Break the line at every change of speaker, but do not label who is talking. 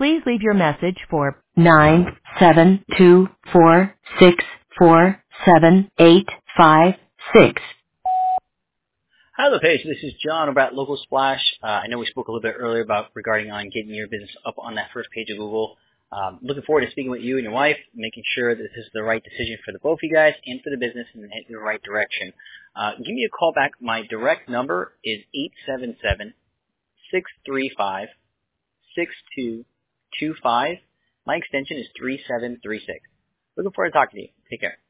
Please leave your message for 97246478556.
Hello, Paige. This is John over at Local Splash. I know we spoke a little bit earlier about regarding on getting your business up on that first page of Google. Looking forward to speaking with you and your wife, making sure that this is the right decision for the both of you guys and for the business and head in the right direction. Give me a call back. My direct number is 877-635-6225. My extension is 3736. Looking forward to talking to you. Take care.